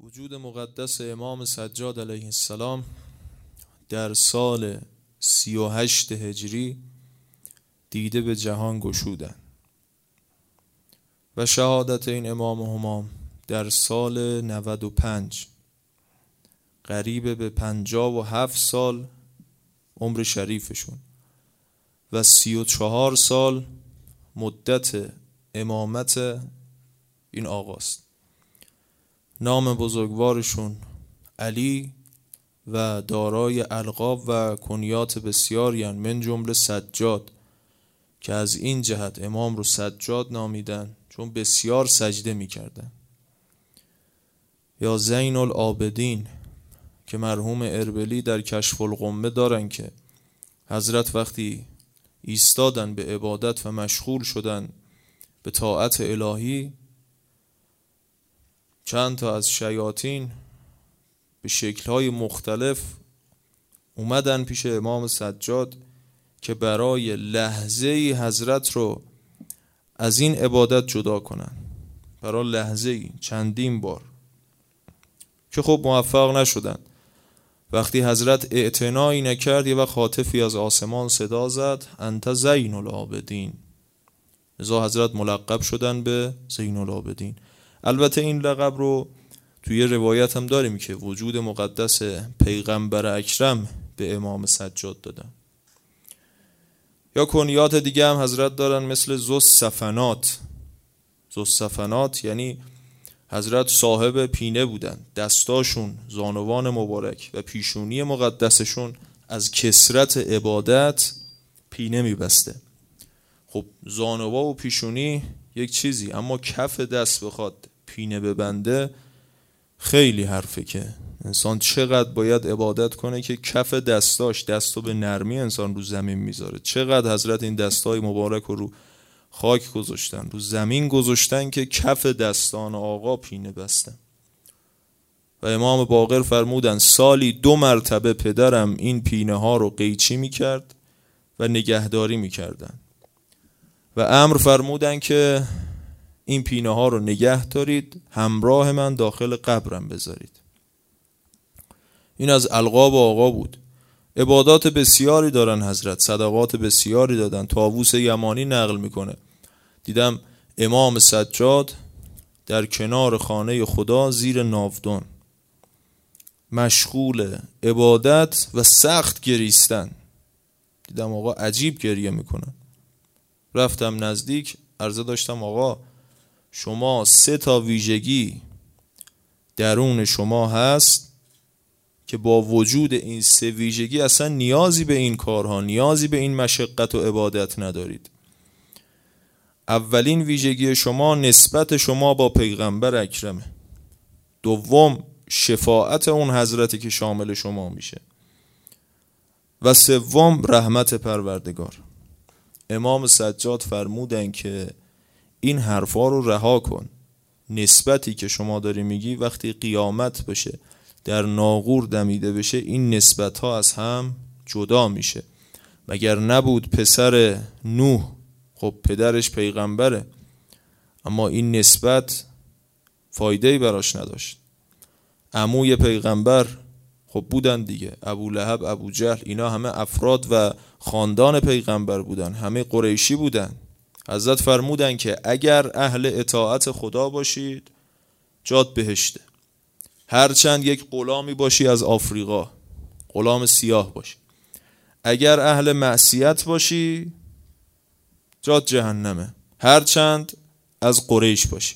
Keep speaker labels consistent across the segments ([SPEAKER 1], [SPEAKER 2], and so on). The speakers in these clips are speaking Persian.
[SPEAKER 1] وجود مقدس امام سجاد علیه السلام در سال 38 هجری دیده به جهان گشودند و شهادت این امام و همام در سال 95 قریب به 57 سال عمر شریفشون و 34 سال مدت امامت این آقاست. نام بزرگوارشون علی و دارای القاب و کنیات بسیاری هستند، من جمله سجاد، که از این جهت امام رو سجاد نامیدن چون بسیار سجده میکردن. یا زین العابدین که مرحوم اربلی در کشف الغمه دارن که حضرت وقتی ایستادن به عبادت و مشغول شدن به طاعت الهی، چند تا از شیاطین به شکل‌های مختلف اومدن پیش امام سجاد که برای لحظه‌ای حضرت رو از این عبادت جدا کنن، برای لحظه‌ای چندین بار، که خب موفق نشدن. وقتی حضرت اعتنایی نکرد، یه وقت هاتفی از آسمان صدا زد انت زین العابدین، لذا حضرت ملقب شدن به زین العابدین. البته این لقب رو توی روایت هم داریم که وجود مقدس پیغمبر اکرم به امام سجاد دادن. یا کنیات دیگه هم حضرت دارن مثل ذوالصفنات. ذوالصفنات یعنی حضرت صاحب پینه بودن، دستاشون، زانوان مبارک و پیشونی مقدسشون از کثرت عبادت پینه میبسته. خب زانوها و پیشونی یک چیزی، اما کف دست بخواد پینه ببنده خیلی حرفه که انسان چقدر باید عبادت کنه که کف دستاش، دستو به نرمی انسان رو زمین میذاره. چقدر حضرت این دستای مبارک رو خاک گذاشتن، رو زمین گذاشتن که کف دستان آقا پینه بستن. و امام باقر فرمودن سالی 2 مرتبه پدرم این پینه ها رو قیچی میکرد و نگهداری میکردن و امر فرمودن که این پینه ها رو نگه دارید، همراه من داخل قبرم بذارید. این از القاب آقا بود. عبادات بسیاری دارن حضرت، صدقات بسیاری دادن. طاووس یمانی نقل میکنه دیدم امام سجاد در کنار خانه خدا زیر ناودان مشغول عبادت و سخت گریستن. دیدم آقا عجیب گریه میکنن. رفتم نزدیک، عرضه داشتم آقا شما 3 تا ویژگی درون شما هست که با وجود این 3 ویژگی اصلا نیازی به این کارها، نیازی به این مشقت و عبادت ندارید. اولین ویژگی شما نسبت شما با پیغمبر اکرمه. دوم شفاعت اون حضرتی که شامل شما میشه. و سوم رحمت پروردگار. امام سجاد فرمودن که این حرفا رو رها کن. نسبتی که شما داری میگی وقتی قیامت بشه، در ناقور دمیده بشه، این نسبت ها از هم جدا میشه. مگر نبود پسر نوح، خب پدرش پیغمبره، اما این نسبت فایده‌ای براش نداشت. عموی پیغمبر خب بودن دیگه، ابو لهب، ابو جهل، اینا همه افراد و خاندان پیغمبر بودن، همه قریشی بودن. حضرت فرمودن که اگر اهل اطاعت خدا باشید جات بهشته، هرچند یک غلامی باشی از آفریقا، غلام سیاه باشی. اگر اهل معصیت باشی جات جهنمه، هرچند از قریش باشی.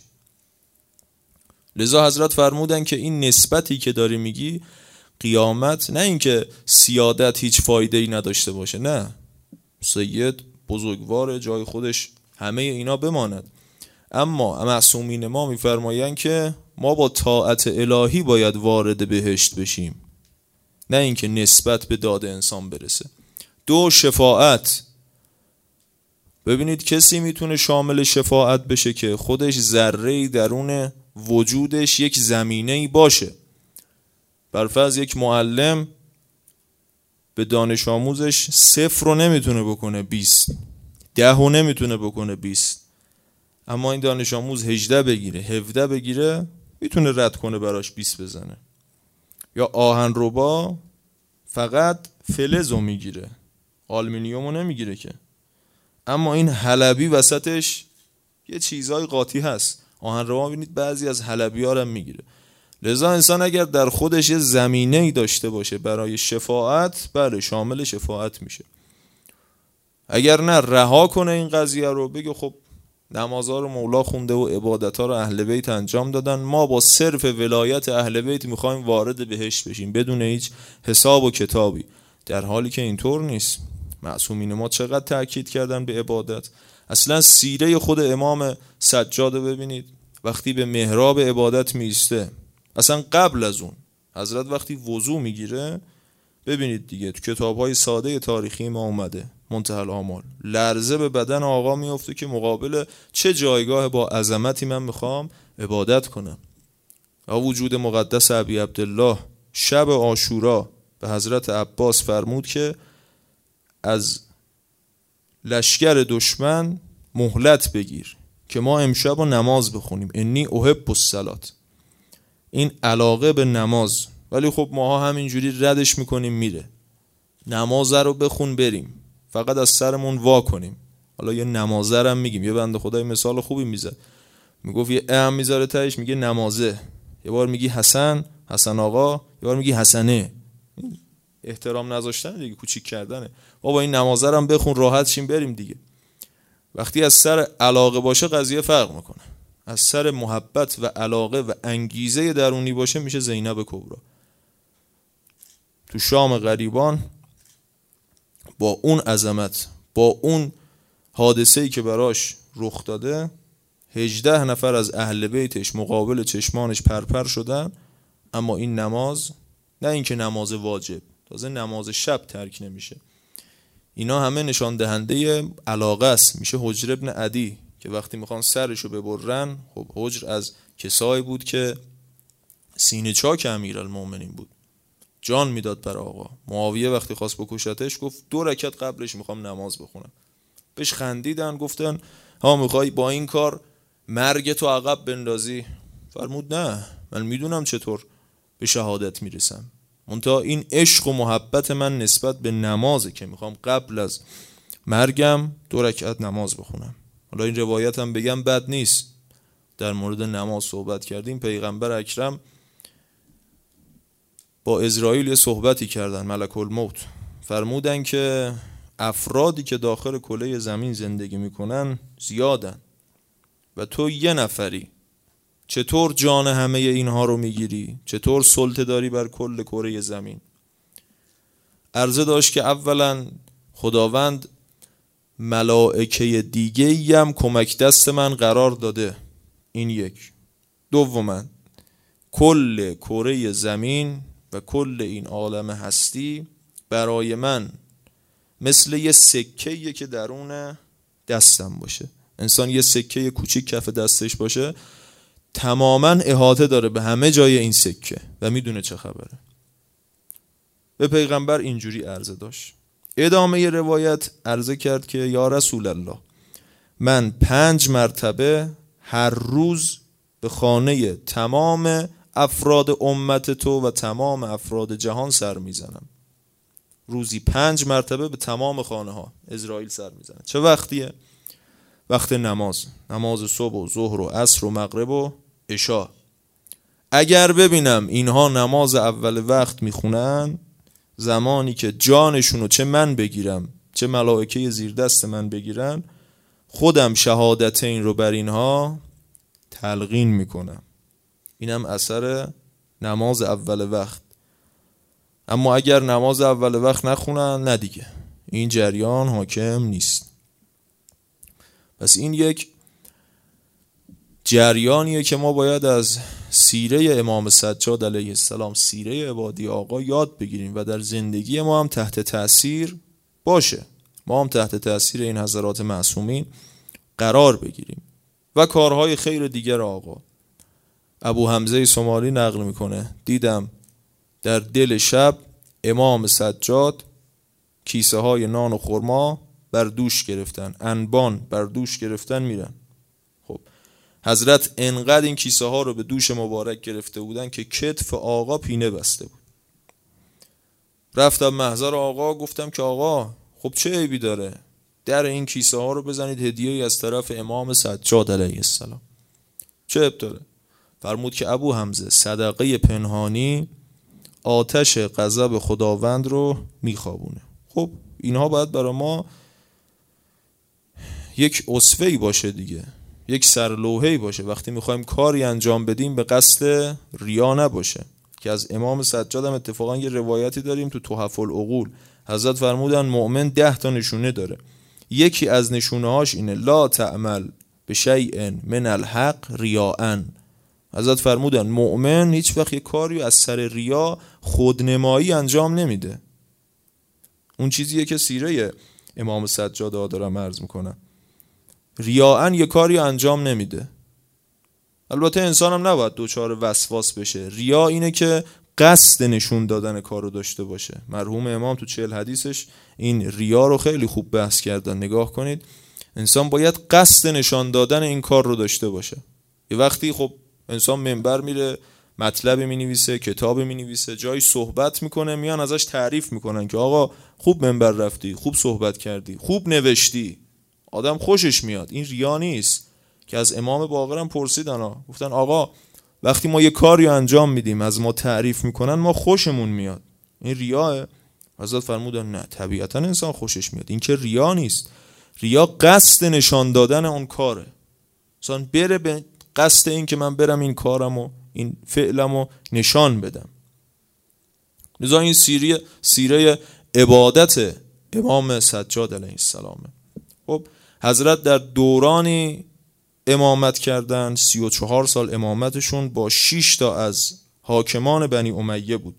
[SPEAKER 1] لذا حضرت فرمودن که این نسبتی که داری میگی قیامت، نه اینکه سیادت هیچ فایده‌ای نداشته باشه، نه، سید بزرگوار جای خودش همه اینا بماند، اما معصومین ما میفرمایند که ما با طاعت الهی باید وارد بهشت بشیم، نه اینکه نسبت به داد انسان برسه. 2 شفاعت. ببینید کسی میتونه شامل شفاعت بشه که خودش ذره‌ای درون وجودش یک زمینه‌ای باشه. برفرض یک معلم به دانش آموزش 0 رو نمیتونه بکنه 20، 10 رو نمیتونه بکنه 20، اما این دانش آموز 18 بگیره، 17 بگیره، میتونه رد کنه براش 20 بزنه. یا آهنربا فقط فلزو میگیره، آلومینیومو نمیگیره که. اما این حلبی وسطش یه چیزای قاطی هست. آهنربا ببینید بعضی از حلبی‌ها رو میگیره. لذا انسان اگر در خودش یه زمینه‌ای داشته باشه برای شفاعت، بله شامل شفاعت میشه. اگر نه رها کنه این قضیه رو، بگه خب نمازها رو مولا خونده و عبادتها رو اهل بیت انجام دادن، ما با صرف ولایت اهل بیت میخوایم وارد بهشت بشیم بدون هیچ حساب و کتابی، در حالی که اینطور نیست. معصومین ما چقدر تأکید کردن به عبادت. اصلا سیره خود امام سجاد رو ببینید، وقتی به محراب عبادت میسته، اصلا قبل از اون حضرت وقتی وضو میگیره، ببینید دیگه تو کتاب‌های ساده تاریخی ما اومده، منتهی الآمال، لرزه به بدن آقا میفته که مقابل چه جایگاه با عظمتی من میخوام عبادت کنم. و وجود مقدس ابی عبدالله شب عاشورا به حضرت عباس فرمود که از لشکر دشمن مهلت بگیر که ما امشب نماز بخونیم، انی احب الصلاة. این علاقه به نماز، ولی خب ماها همینجوری ردش میکنیم میره. نماز رو بخون بریم، فقط از سرمون وا کنیم. حالا یه نمازه هم میگیم. یه بنده خدای مثال خوبی میزد، میگفت یه ام میذاره تهش میگه نمازه، یه بار میگی حسن آقا، یه بار میگی حسنه. احترام نذاشتن دیگه، کوچیک کردنه. بابا این نمازه هم بخون راحت شیم بریم دیگه. وقتی از سر علاقه باشه قضیه فرق میکنه. از سر محبت و علاقه و انگیزه درونی باشه میشه زینب کبرا. تو شام غریبان با اون عظمت، با اون حادثه‌ای که براش رخ داده، 18 نفر از اهل بیتش مقابل چشمانش پرپر شدن، اما این نماز، نه اینکه نماز واجب، تازه نماز شب ترک نمیشه. اینا همه نشان دهنده علاقه است. میشه حجر ابن عدی که وقتی میخوان سرشو ببرن، خب حجر از کسایی بود که سینه چاک امیرالمومنین بود، جان میداد بر آقا. معاویه وقتی خواست بکشتش گفت 2 رکعت قبلش میخوام نماز بخونم. بهش خندیدن، گفتن ها میخوای با این کار مرگ تو عقب بندازی؟ فرمود نه، من میدونم چطور به شهادت میرسم، منتها این عشق و محبت من نسبت به نمازه که میخوام قبل از مرگم 2 رکعت نماز بخونم. حالا این روایت هم بگم بد نیست. در مورد نماز صحبت کردیم، پیغمبر اکرم با اسرائیل یه صحبتی کردن، ملک الموت، فرمودن که افرادی که داخل کره زمین زندگی میکنن زیادن و تو یه نفری، چطور جان همه اینها رو میگیری؟ چطور سلطه داری بر کل کره زمین؟ عرضه داشت که اولا خداوند ملائکه دیگه‌ای هم کمک دست من قرار داده، این یک. دوما کل کره زمین و کل این عالم هستی برای من مثل یه سکه‌ایه که درون دستم باشه. انسان یه سکه کوچیک کف دستش باشه، تماما احاطه داره به همه جای این سکه و میدونه چه خبره. به پیغمبر اینجوری عرضه داشت. ادامه ی روایت عرضه کرد که یا رسول الله، من 5 مرتبه هر روز به خانه تمام افراد امت تو و تمام افراد جهان سر میزنم. روزی 5 مرتبه به تمام خانه ها اسرائیل سر میزنه. چه وقتیه؟ وقت نماز صبح و ظهر و عصر و مغرب و عشا. اگر ببینم اینها نماز اول وقت میخونن، زمانی که جانشونو چه من بگیرم چه ملائکه زیر دست من بگیرن، خودم شهادتین رو بر اینها تلقین میکنم. اینم اثر نماز اول وقت. اما اگر نماز اول وقت نخونن، نه دیگه، این جریان حاکم نیست. پس این یک جریانیه که ما باید از سیره امام سجاد علیه السلام، سیره عبادی آقا یاد بگیریم و در زندگی ما هم تحت تأثیر باشه. ما هم تحت تأثیر این حضرات معصومین قرار بگیریم و کارهای خیر دیگر آقا. ابو حمزه سمالی نقل میکنه، دیدم در دل شب امام سجاد کیسه های نان و خرما بر دوش گرفتن، انبان بر دوش گرفتن میرن. خب حضرت انقدر این کیسه ها رو به دوش مبارک گرفته بودن که کتف آقا پینه بسته بود. رفتم محضر آقا، گفتم که آقا خب چه عیبی داره؟ در این کیسه ها رو بزنید، هدیه‌ای از طرف امام سجاد علیه السلام. چه عیب داره؟ فرمود که ابو حمزه صدقه پنهانی آتش غضب خداوند رو میخوابونه. خب اینها باید برای ما یک اسوه‌ای باشه دیگه، یک سرلوحه‌ای باشه. وقتی میخوایم کاری انجام بدیم به قصد ریا نباشه. که از امام سجاد هم اتفاقا یه روایتی داریم تو تحف العقول، حضرت فرمودن مؤمن 10 تا نشونه داره. یکی از نشونه هاش اینه لا تعمل بشیء من الحق ریاء. حضرت فرمودن مؤمن هیچ وقت یه کاری از سر ریا خودنمایی انجام نمیده. اون چیزیه که سیره امام سجاد دارم عرض میکنم. ریاء یه کاری انجام نمیده. البته انسان هم نباید دوچار وسواس بشه. ریا اینه که قصد نشون دادن کارو داشته باشه. مرحوم امام تو 40 حدیثش این ریا رو خیلی خوب بحث کردن. نگاه کنید، انسان باید قصد نشان دادن این کار رو داشته باشه. یه وقتی خب انسان منبر میره، مطلب مینویسه، کتاب مینویسه، جایی صحبت میکنه، میان ازش تعریف میکنن که آقا خوب منبر رفتی، خوب صحبت کردی، خوب نوشتی، آدم خوشش میاد. این ریا نیست. که از امام باقر هم پرسیدن، گفتن آقا وقتی ما یه کاری انجام میدیم از ما تعریف میکنن ما خوشمون میاد، این ریاه؟ حضرت فرمودن نه، طبیعتا انسان خوشش میاد. این که ریا نیست. ریا قصد نشان دادن اون کاره. انسان بره به قصد این که من برم این کارمو، این فعلمو نشان بدم. لذا این سیره عبادت امام سجاد علیه السلام. خب حضرت در دورانی امامت کردن، 34 سال امامتشون با 6 تا از حاکمان بنی امیه بود،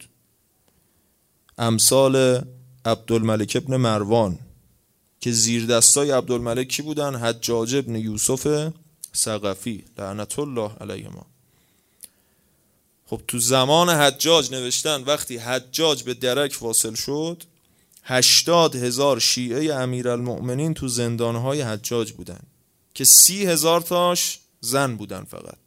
[SPEAKER 1] امثال عبدالملک ابن مروان که زیر دستای عبدالملک کی بودن؟ حجاج ابن یوسف ثقفی لعنت الله علیهما. خب تو زمان حجاج نوشتن وقتی حجاج به درک واصل شد 80,000 شیعه امیرالمؤمنین تو زندانهای حجاج بودن که 30,000 تاش زن بودن فقط،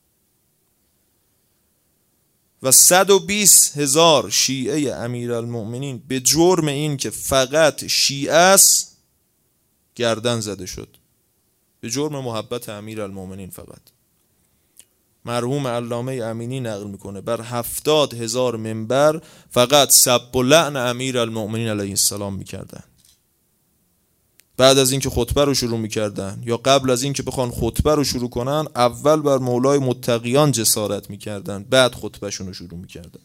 [SPEAKER 1] و 120,000 شیعه امیرالمؤمنین به جرم این که فقط شیعه است گردن زده شد، به جرم محبت امیرالمؤمنین. فقط مرحوم علامه امینی نقل میکنه بر 70,000 منبر فقط سب و لعن امیرالمؤمنین علیه السلام میکردن. بعد از اینکه خطبه رو شروع میکردن یا قبل از اینکه بخوان خطبه رو شروع کنن اول بر مولای متقیان جسارت میکردن، بعد خطبهشون رو شروع میکردن.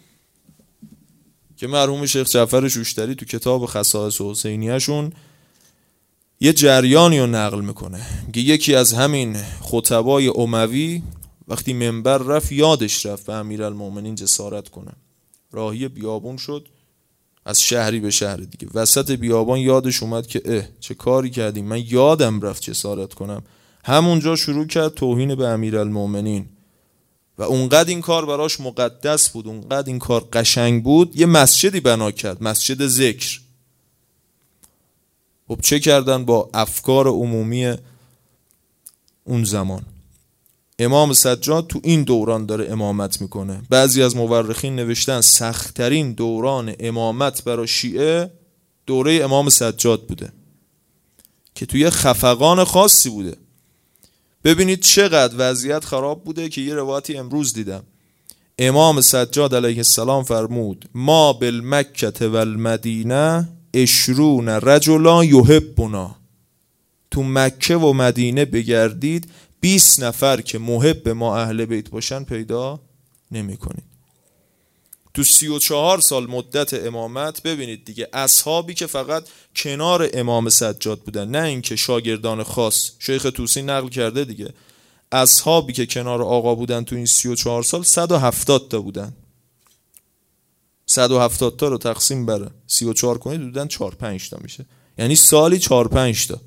[SPEAKER 1] که مرحوم شیخ جعفر شوشتری تو کتاب خصائص حسینیه‌شون یه جریانی رو نقل میکنه که یکی از همین خطبای اموی وقتی منبر رفت یادش رفت به امیرالمؤمنین جسارت کنه. راهی بیابون شد از شهری به شهر دیگه، وسط بیابان یادش اومد که چه کاری کردیم، من یادم رفت جسارت کنم. همونجا شروع کرد توهین به امیرالمؤمنین و اونقدر این کار براش مقدس بود، اونقدر این کار قشنگ بود، یه مسجدی بنا کرد، مسجد ذکر. خب چه کردن با افکار عمومی اون زمان؟ امام سجاد تو این دوران داره امامت میکنه. بعضی از مورخین نوشتن سخت‌ترین دوران امامت برای شیعه دوره امام سجاد بوده که توی خفقان خاصی بوده. ببینید چقدر وضعیت خراب بوده که یه روایتی امروز دیدم امام سجاد علیه السلام فرمود ما بالمکه و المدینه 20 رجلا یحبنا. تو مکه و مدینه بگردید 20 نفر که محب ما اهل بیت باشن پیدا نمی کنید. تو 34 سال مدت امامت ببینید دیگه اصحابی که فقط کنار امام سجاد بودن، نه اینکه شاگردان خاص. شیخ طوسی نقل کرده دیگه اصحابی که کنار آقا بودن تو این 34 سال 170 تا بودن. 170 تا رو تقسیم بر 34 کنید بودن 4-5 تا میشه، یعنی سالی 4-5 تا.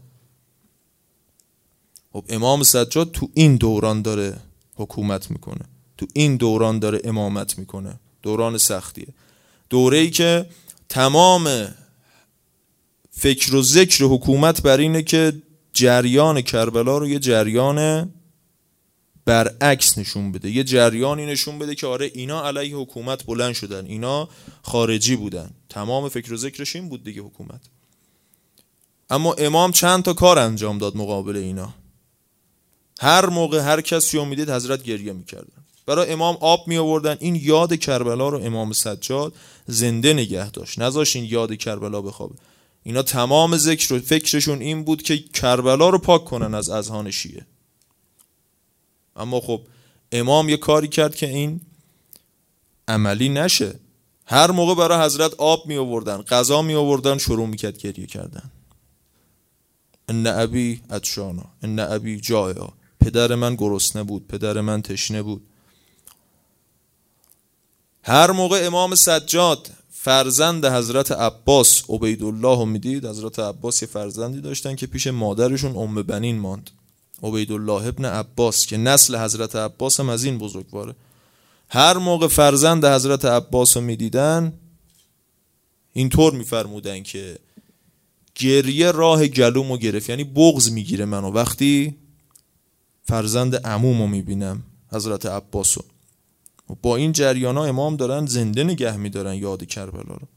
[SPEAKER 1] خب امام سجاد تو این دوران داره حکومت میکنه، تو این دوران داره امامت میکنه. دوران سختیه، دوره‌ای که تمام فکر و ذکر حکومت بر اینه که جریان کربلا رو یه جریان برعکس نشون بده، یه جریانی نشون بده که آره اینا علیه حکومت بلند شدن، اینا خارجی بودن. تمام فکر و ذکرش این بود دیگه حکومت. اما امام چند تا کار انجام داد مقابل اینا. هر موقع هر کسی رو میدید حضرت گریه میکردن، برای امام آب می آوردن. این یاد کربلا رو امام سجاد زنده نگه داشت، نذاشت این یاد کربلا بخوابه. اینا تمام ذکر و فکرشون این بود که کربلا رو پاک کنن از اذهان شیعه. اما خب امام یه کاری کرد که این عملی نشه. هر موقع برای حضرت آب می آوردن، غذا می آوردن، شروع میکرد گریه کردن. ان ابی عطشانا، ان ابی جائعا، پدر من گرسنه بود، پدر من تشنه بود. هر موقع امام سجاد فرزند حضرت عباس عبیدالله رو میدید، حضرت عباس یه فرزندی داشتن که پیش مادرشون ام بنین ماند، عبیدالله ابن عباس، که نسل حضرت عباس هم از این بزرگواره. هر موقع فرزند حضرت عباس رو میدیدن اینطور میفرمودن که گریه راه گلومو گرفت، یعنی بغض میگیره منو وقتی فرزند عمومو میبینم حضرت عباسو. با این جریانا امام دارن زنده نگه میدارن یاد کربلا رو.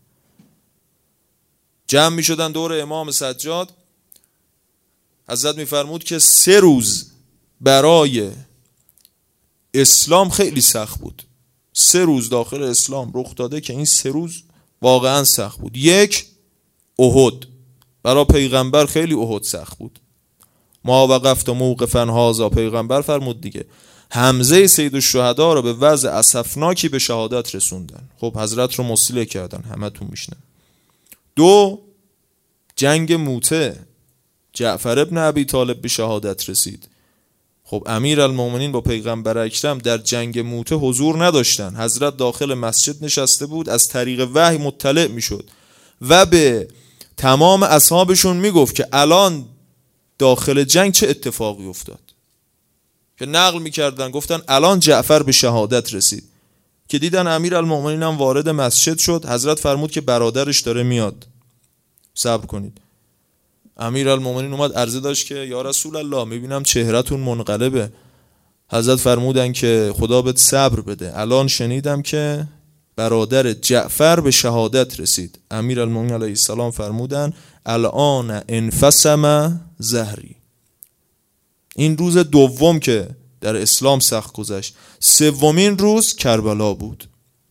[SPEAKER 1] جمع میشدن دور امام سجاد. حضرت میفرمود که 3 روز برای اسلام خیلی سخت بود. 3 روز داخل اسلام رخ داده که این 3 روز واقعا سخت بود. 1 احد، برای پیغمبر خیلی احد سخت بود. ما وقفت موقفا هذا، پیغمبر فرمود دیگه، حمزه سید الشهدا رو به وضع اسفناکی به شهادت رسوندن. خب حضرت رو مصلح کردن، همه تون میشنن. 2 جنگ موته، جعفر ابن ابی طالب به شهادت رسید. خب امیرالمومنین با پیغمبر اکرم در جنگ موته حضور نداشتن. حضرت داخل مسجد نشسته بود، از طریق وحی مطلع میشد و به تمام اصحابشون میگفت که الان داخل جنگ چه اتفاقی افتاد، که نقل میکردن، گفتن الان جعفر به شهادت رسید. که دیدن امیرالمومنین هم وارد مسجد شد، حضرت فرمود که برادرش داره میاد، صبر کنید. امیرالمومنین اومد عرضه داشت که یا رسول الله میبینم چهرهتون منقلبه. حضرت فرمودن که خدا بهت صبر بده، الان شنیدم که برادر جعفر به شهادت رسید. امیرالمومنین علیه السلام فرمودن الان انفسم زهری. این روز دوم که در اسلام سخت گذشت. 3مین روز کربلا بود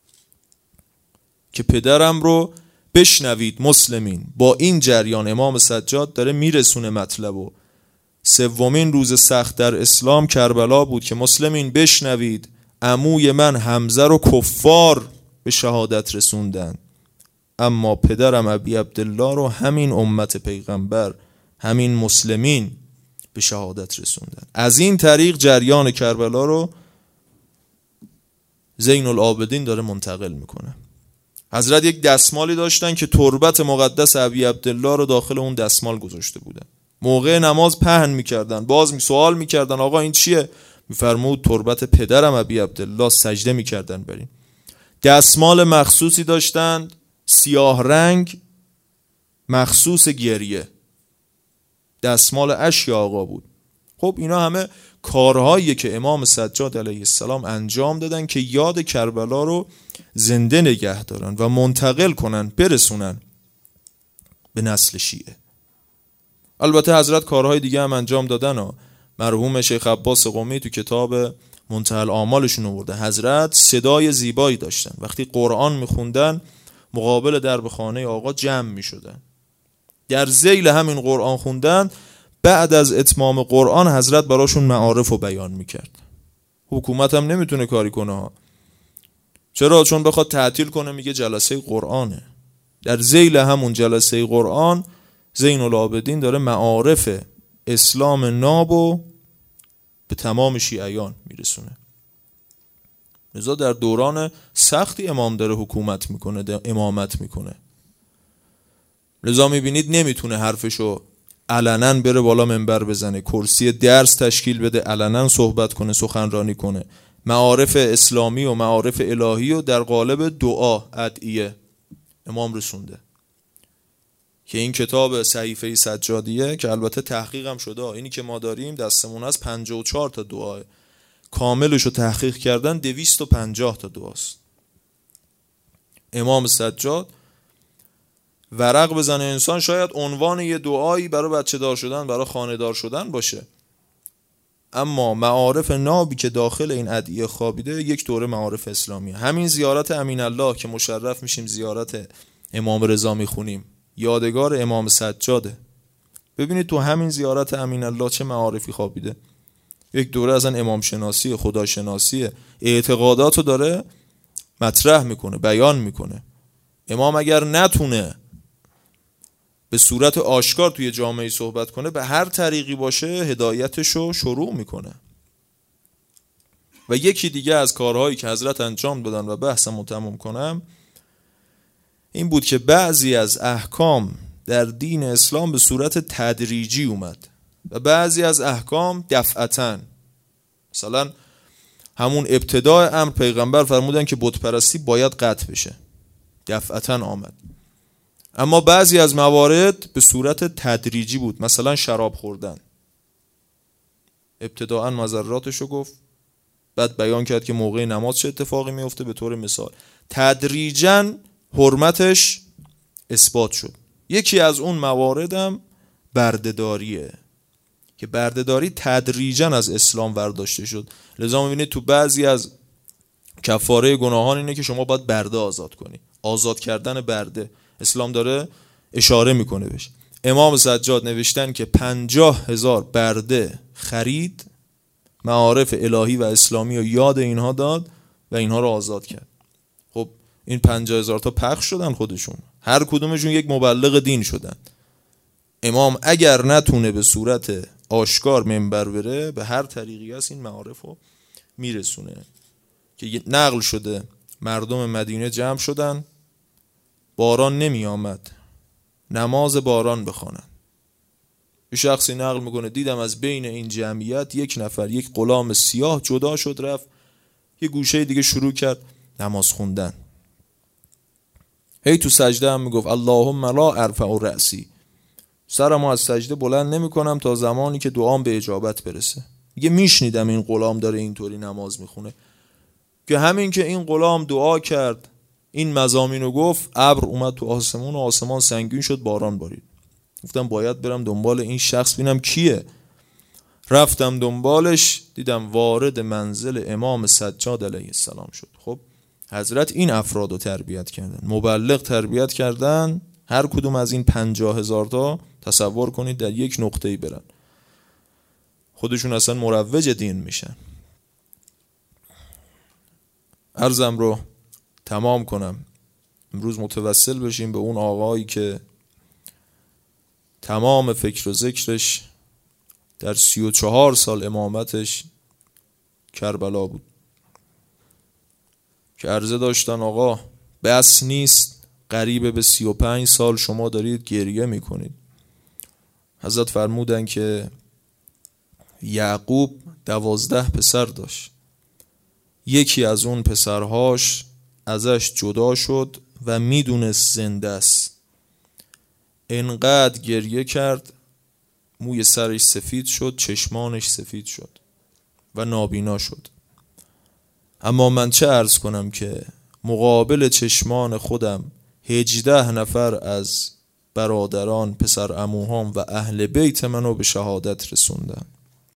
[SPEAKER 1] که پدرم رو بشنوید مسلمین. با این جریان امام سجاد داره میرسونه مطلبو. 3مین روز سخت در اسلام کربلا بود که مسلمین بشنوید، عموی من حمزه رو کفار به شهادت رسوندن، اما پدرم ابی عبدالله رو همین امت پیغمبر، همین مسلمین به شهادت رسوندن. از این طریق جریان کربلا رو زین العابدین داره منتقل میکنه. حضرت یک دستمالی داشتن که تربت مقدس ابی عبدالله رو داخل اون دستمال گذاشته بودن. موقع نماز پهن میکردن، باز سوال میکردن آقا این چیه؟ میفرمود تربت پدرم ابی عبدالله، سجده میکردن بریم. دستمال مخصوصی داشتن سیاه رنگ مخصوص گریه، دستمال اشک آقا بود. خب اینا همه کارهاییه که امام سجاد علیه السلام انجام دادن که یاد کربلا رو زنده نگه دارن و منتقل کنن، برسونن به نسل شیعه. البته حضرت کارهای دیگه هم انجام دادن. مرحوم شیخ عباس قمی تو کتاب منتهی الآمالشون آورده حضرت صدای زیبایی داشتن. وقتی قرآن میخوندن مقابل درب خانه آقا جمع میشدن، در ذیل همین قرآن خوندن بعد از اتمام قرآن حضرت براشون معارف رو بیان میکرد. حکومت هم نمیتونه کاری کنه ها. چرا؟ چون بخواد تعطیل کنه میگه جلسه قرآنه. در ذیل همون جلسه قرآن زین العابدین داره معارف اسلام نابو به تمام شیعیان میرسونه. لذا در دوران سختی امام داره حکومت میکنه، امامت میکنه. لذا میبینید نمیتونه حرفشو علنا بره بالا منبر بزنه، کرسی درس تشکیل بده، علنا صحبت کنه، سخنرانی کنه. معارف اسلامی و معارف الهی و در قالب دعا، ادعیه امام رسونده. که این کتاب صحیفه سجادیه که البته تحقیق هم شده، اینی که ما داریم دستمون از 54 تا دعاه. کاملش رو تحقیق کردن 250 تا دعاست. امام سجاد ورق بزنه انسان شاید عنوان یه دعایی برای بچه دار شدن، برای خانه دار شدن باشه، اما معارف نابی که داخل این ادعیه خوابیده یک دوره معارف اسلامیه. همین زیارت امین الله که مشرف میشیم زیارت امام رضا میخونیم، یادگار امام سجاده. ببینید تو همین زیارت امین الله چه معارفی خوابیده. یک دوره اصلا امام شناسی، خدا شناسی، اعتقاداتو داره مطرح میکنه، بیان میکنه. امام اگر نتونه به صورت آشکار توی جامعه صحبت کنه، به هر طریقی باشه هدایتشو شروع میکنه. و یکی دیگه از کارهایی که حضرت انجام دادن و بحثمو تموم کنم این بود که بعضی از احکام در دین اسلام به صورت تدریجی اومد و بعضی از احکام دفعتاً. مثلا همون ابتدای امر پیغمبر فرمودن که بت پرستی باید قطع بشه، دفعتاً آمد. اما بعضی از موارد به صورت تدریجی بود. مثلا شراب خوردن، ابتداءً مضراتشو گفت، بعد بیان کرد که موقع نماز چه اتفاقی میفته به طور مثال. تدریجاً حرمتش اثبات شد. یکی از اون مواردم برده‌داریه که برده‌داری تدریجاً از اسلام برداشته شد. لذا می‌بینید تو بعضی از کفاره گناهان اینه که شما باید برده آزاد کنی. آزاد کردن برده اسلام داره اشاره میکنه بهش. امام سجاد نوشتن که 50,000 برده خرید، معارف الهی و اسلامی رو یاد اینها داد و اینها رو آزاد کرد. خب این 50,000 تا پخش شدن، خودشون هر کدومشون یک مبلغ دین شدن. امام اگر نتونه به صورت آشکار منبر بره، به هر طریقی هست این معارف رو میرسونه. که نقل شده مردم مدینه جمع شدن، باران نمی آمد، نماز باران بخوانن. یه شخصی نقل میکنه دیدم از بین این جمعیت یک نفر، یک غلام سیاه جدا شد، رفت یه گوشه دیگه شروع کرد نماز خوندن. هی تو سجده هم میگفت اللهم لا ارفع رأسی، سرمو از سجده بلند نمی کنم تا زمانی که دعام به اجابت برسه. میگه میشنیدم این غلام داره اینطوری نماز میخونه که همین که این غلام دعا کرد، این مضامینو گفت، ابر اومد تو آسمون و آسمان سنگین شد، باران بارید. گفتم باید برم دنبال این شخص ببینم کیه. رفتم دنبالش، دیدم وارد منزل امام سجاد علیه السلام شد. خب حضرت این افرادو تربیت کردن، مبلغ تربیت کردن. هر کدوم از این 50,000 تا تصور کنید در یک نقطه‌ای برن، خودشون اصلا مروج دین میشن. عرضم رو تمام کنم. امروز متوسل بشیم به اون آقایی که تمام فکر و ذکرش در 34 سال امامتش کربلا بود، که عرضه داشتن آقا بس نیست، قریب به 35 سال شما دارید گریه میکنید. حضرت فرمودن که یعقوب 12 پسر داشت، یکی از اون پسرهاش ازش جدا شد و میدونست زنده است. انقدر گریه کرد موی سرش سفید شد، چشمانش سفید شد و نابینا شد. اما من چه عرض کنم که مقابل چشمان خودم 18 نفر از برادران، پسر عموهام و اهل بیت منو به شهادت رسوندن.